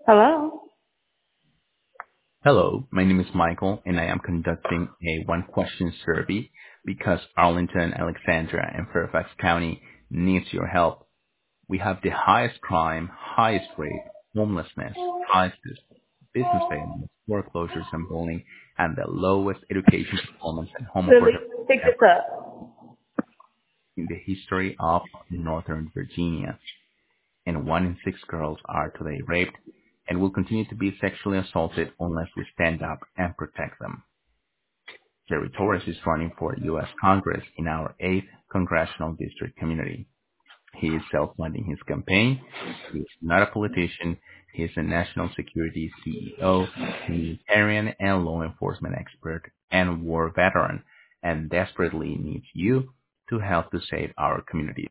Hello. Hello, my name is Michael, and I am conducting a one-question survey because Arlington, Alexandria, and Fairfax County needs your help. We have the highest crime, highest rate, homelessness, highest business failures, foreclosures, and bullying, and the lowest education performance and home Lily, affordability pick this ever up. in the history of Northern Virginia. And 1 in 6 girls are today raped and will continue to be sexually assaulted unless we stand up and protect them. Jerry Torres is running for U.S. Congress in our 8th congressional district community. He is self-funding his campaign. He is not a politician. He is a national security CEO, militarian and law enforcement expert, and war veteran, and desperately needs you to help to save our community.